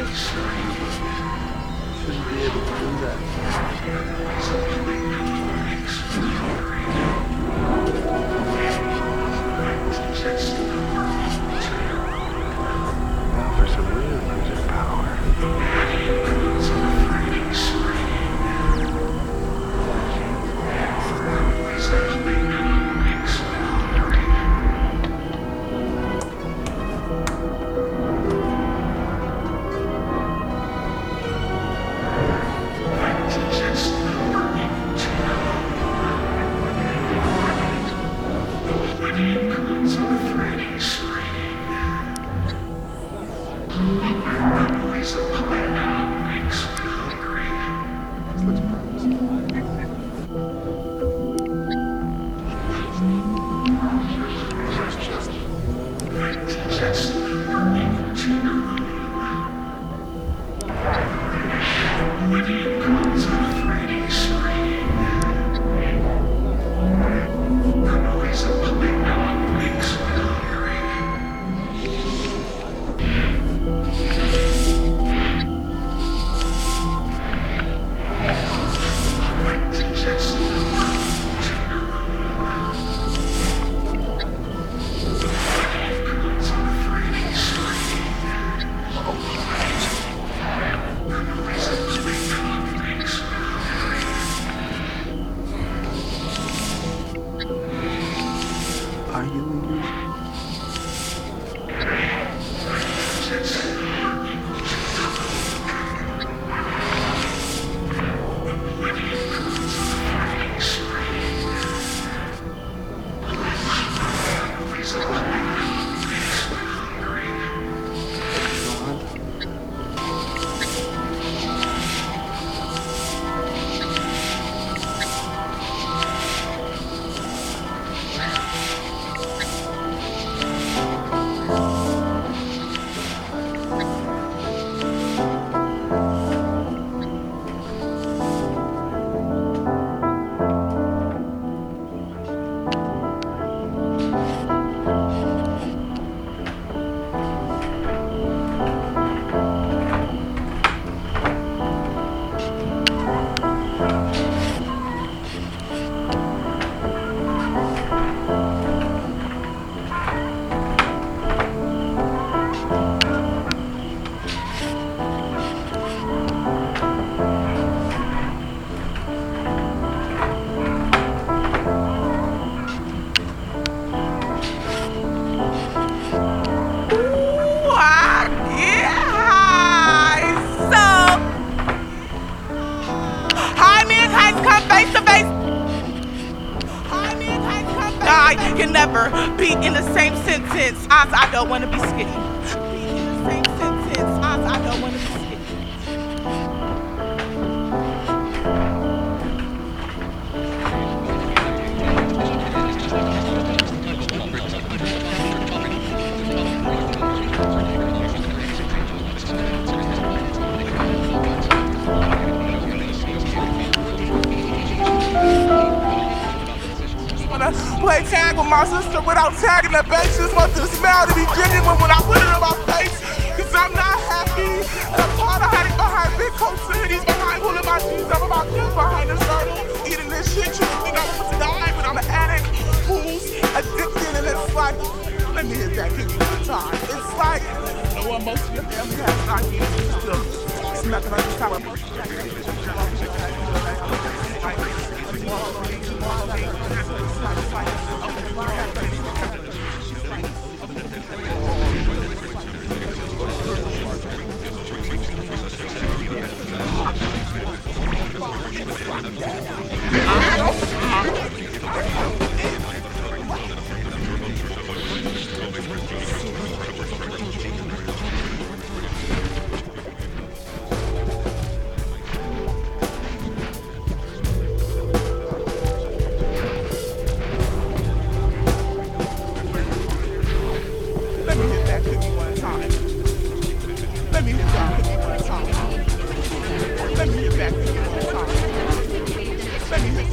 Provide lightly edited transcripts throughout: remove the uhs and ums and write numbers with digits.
Shouldn't be able to do that. Now for some real music power. Are you? Can never be in the same sentence as I don't want to be skinny. Be in the same sentence as I don't want to be skinny. Play tag with my sister without tagging the bases. Want the smile to be genuine when I put it in my face. Cause I'm not happy. And I'm tired of hiding behind big coats and hoodies, behind pulling my jeans up about kids behind the circle. Eating this shit, you think I'm supposed to die, but I'm an addict who's addicted. And it's like, let me hit that kick one time. It's like, you know what, most of your family has not used to still smacking on this kind of Let me hit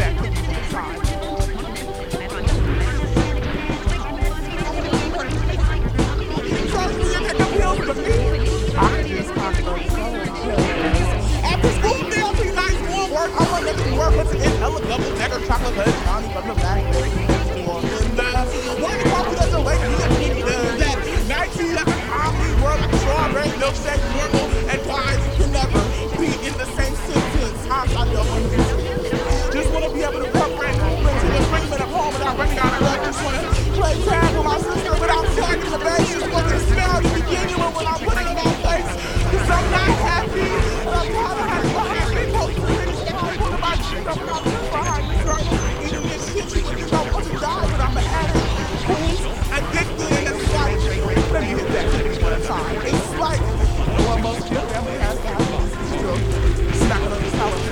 in hella double-decker chocolate butter brownie from the back. And one coffee doesn't wake me up. That 19 at the comedy world like strawberry milkshake, normal and guys can never be in the same sentence. I don't understand. Just wanna be able to come right home to the bring at home without running out of luck. Just wanna play tag with my sister without tagging the base. Just want this smell to be genuine when I put it in my face. Cause I'm not happy. And I'm tired of having behind me. Folks are really trying to put my shit up and I'm just behind me. Eating this shit you would don't want to die, but I'm an addict. Who's addicted and it's like, let me hit that shit one time. It's like, well, most of your family has to have those still snacking on this house.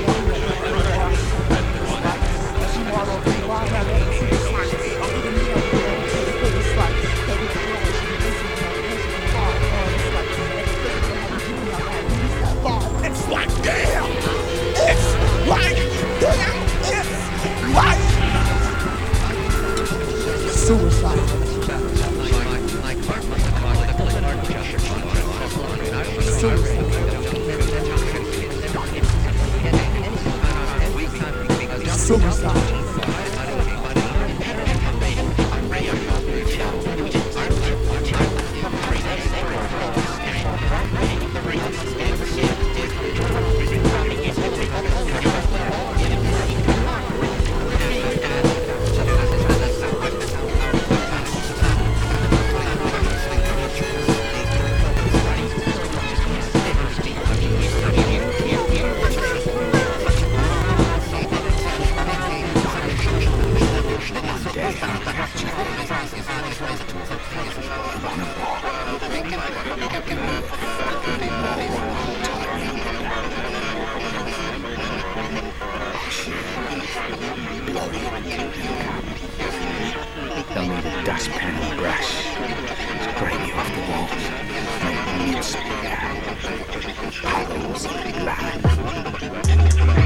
It's like damn, it's like damn, it's like suicide. Suicide. They'll need a dustpan and brush. Scrape you off the walls. Make mince puddles of blood.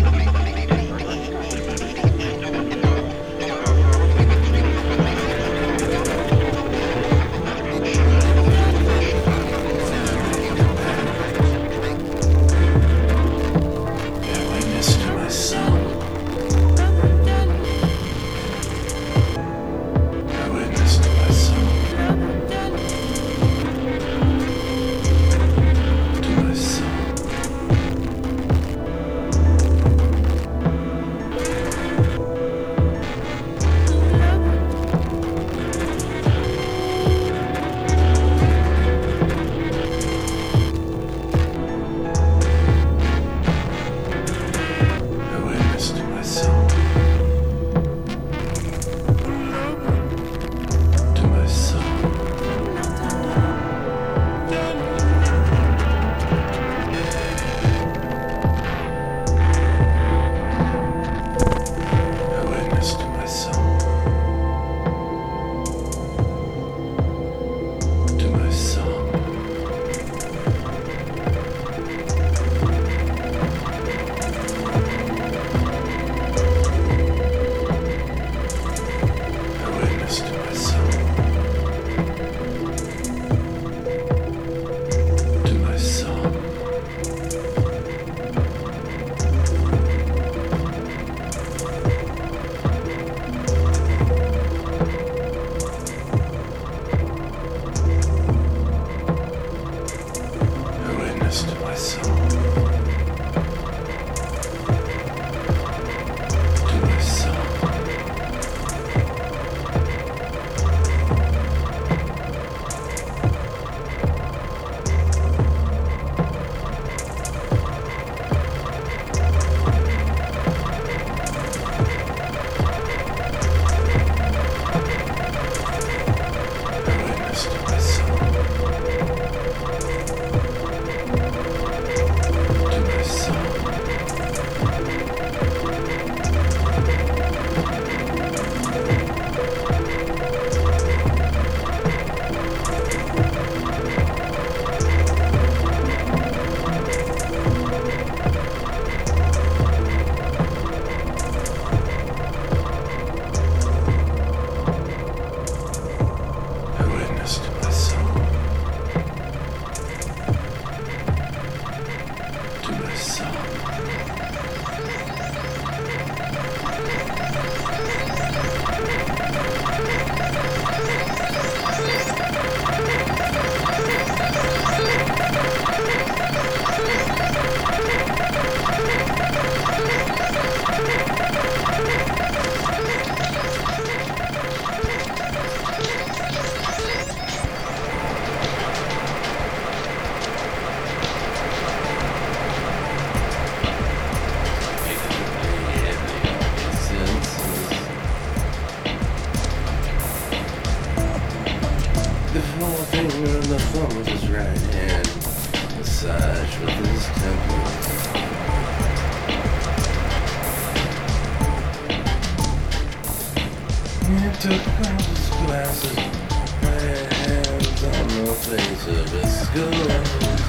took off his glasses, my hands on the face of his skull.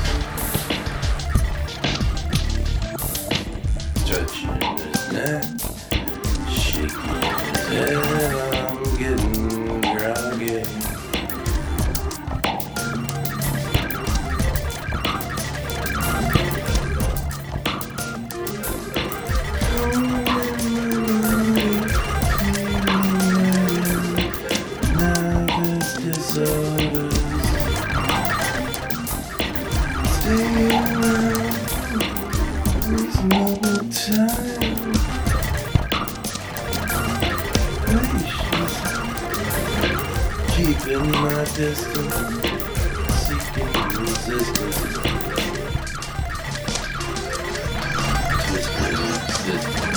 Stretching his neck, shaking his head, I'm getting groggy. Keeping my distance, seeking resistance, twisted existence.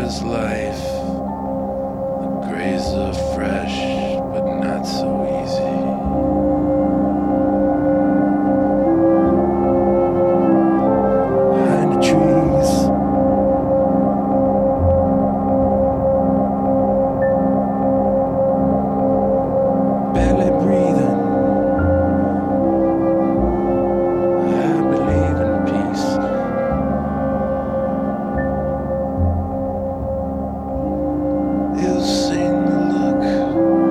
is life. The grays are fresh, but not so easy. Behind the trees, barely breathing. I believe in peace. He'll sing the look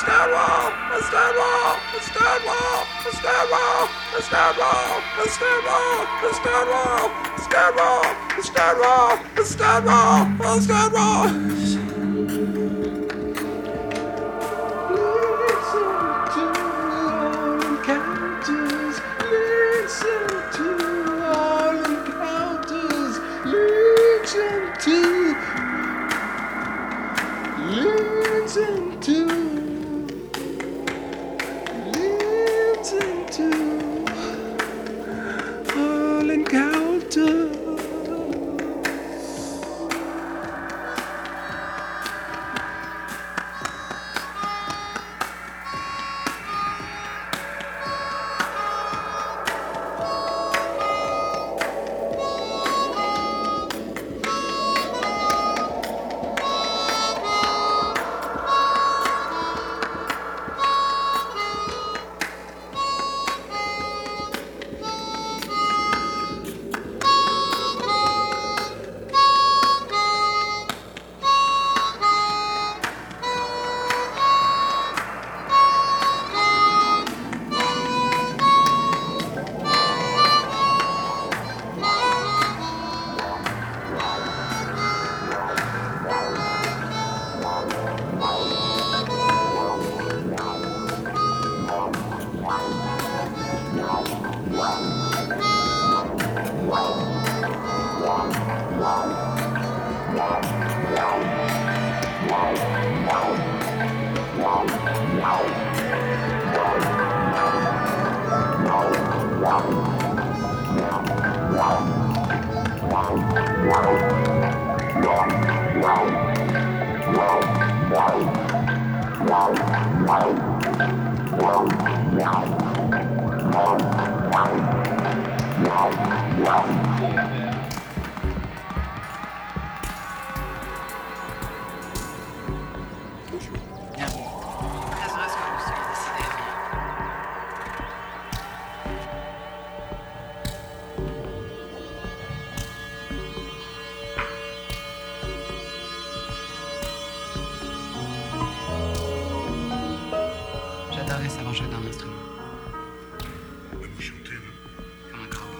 J'adorerais savoir jouer d'un instrument. Vous chantez, là? Comme un crapaud.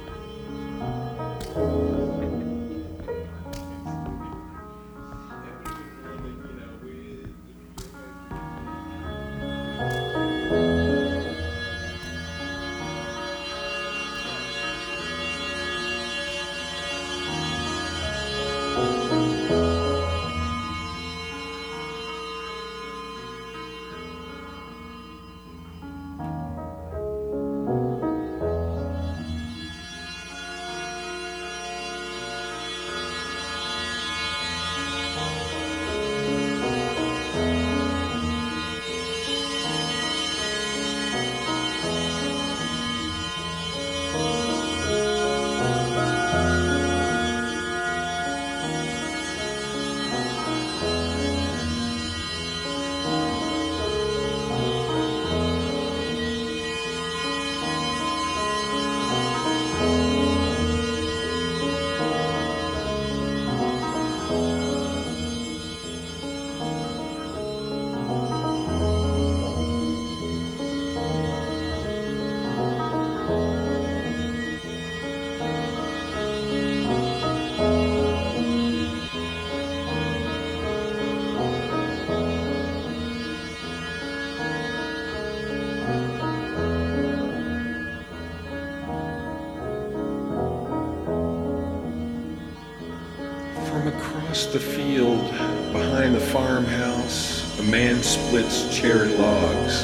From across the field, behind the farmhouse, a man splits cherry logs.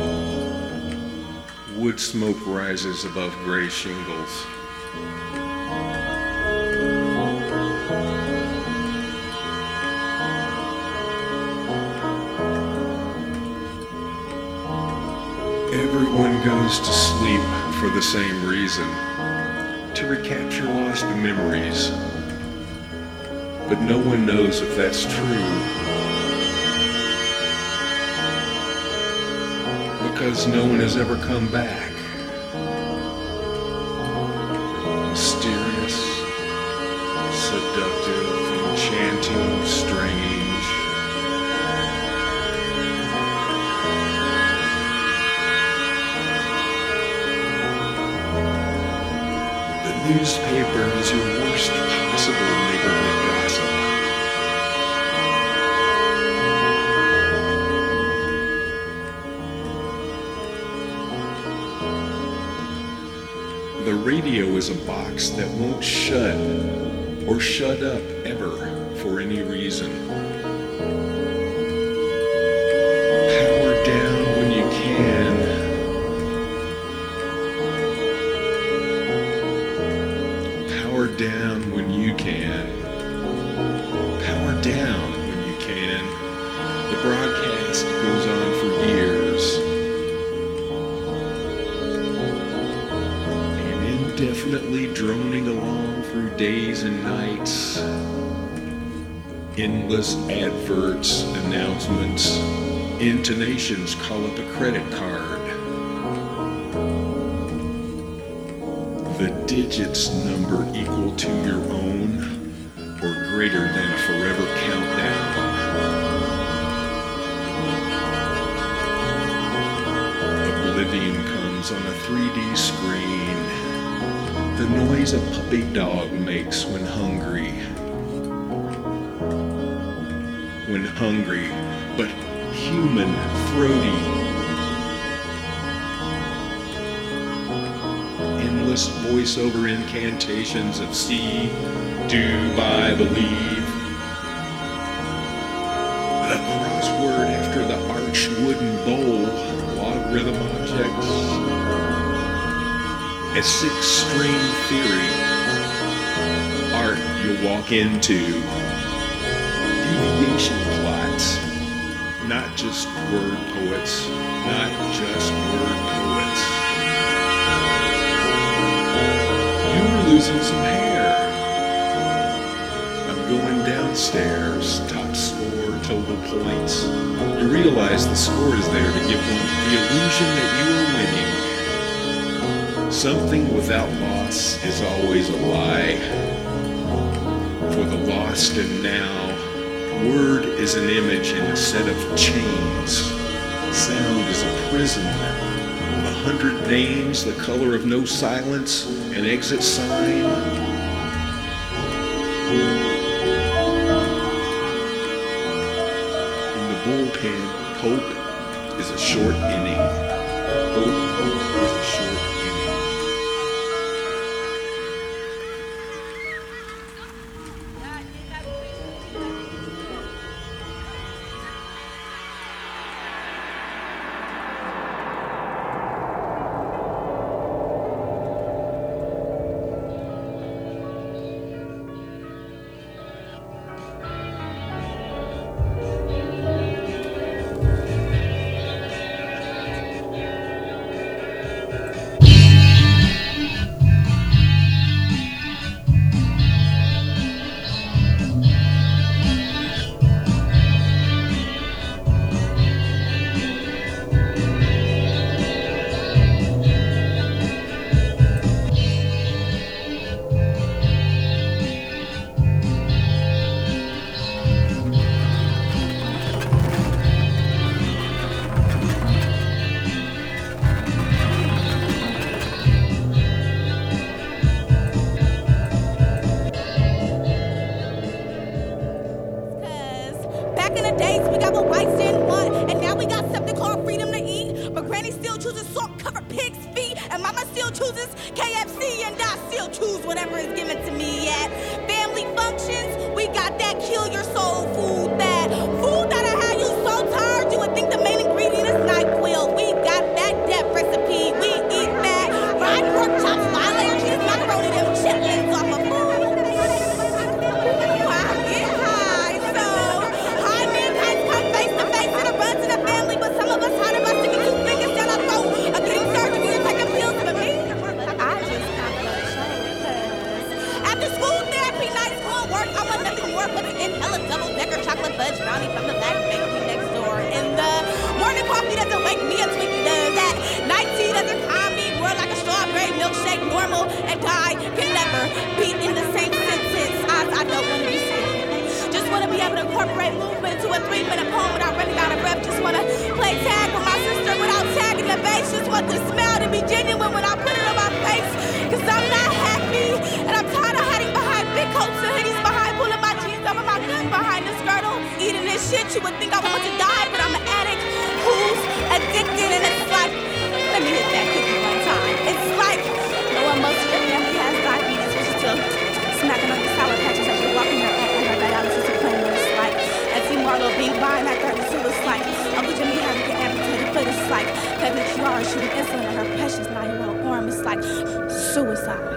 Wood smoke rises above gray shingles. Everyone goes to sleep for the same reason, to recapture lost memories. But no one knows if that's true, because no one has ever come back. Mysterious, seductive, enchanting, strange. newspaper is your worst possible neighborhood gossip. The radio is a box that won't shut or shut up ever for any reason. Power down when you can. Power down when you can. Power down when you can. The broadcast goes on for years. Definitely droning along through days and nights. Endless adverts, announcements, intonations call up a credit card. The digits number equal to your own or greater than a forever countdown. Oblivion comes on a 3D screen. The noise a puppy dog makes when hungry. When hungry, but human, throaty. Endless voiceover incantations of see, do, buy, believe. The crossword after the arched wooden bowl, logarithm objects. A six-string theory, art you'll walk into, deviation plots, not just word poets, not just word poets. You're losing some hair. I'm going downstairs, top score, total points. You realize the score is there to give them the illusion that you are winning. Something without loss is always a lie. For the lost and now, word is an image in a set of chains. Sound is a prison. 100 names, the color of no silence, an exit sign. In the bullpen, hope is a short inning. Hope is a short inning. Want the smile to be genuine when I put it on my face. Cause I'm not happy. shit, you would think I want to die, but I'm an addict who's addicted, and it's like, let me hit that cookie one time. It's like, no one most of your family has diabetes, but you're still smacking on the sour patches as you're walking her dialysis appointment. It's like, and see Marlo being buying at 32, it's like, Uncle Jimmy having to amputated foot, it's like, Kevin Chiara shooting insulin in her precious 9-year-old arm, it's like, suicide.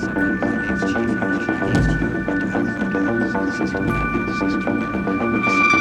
System.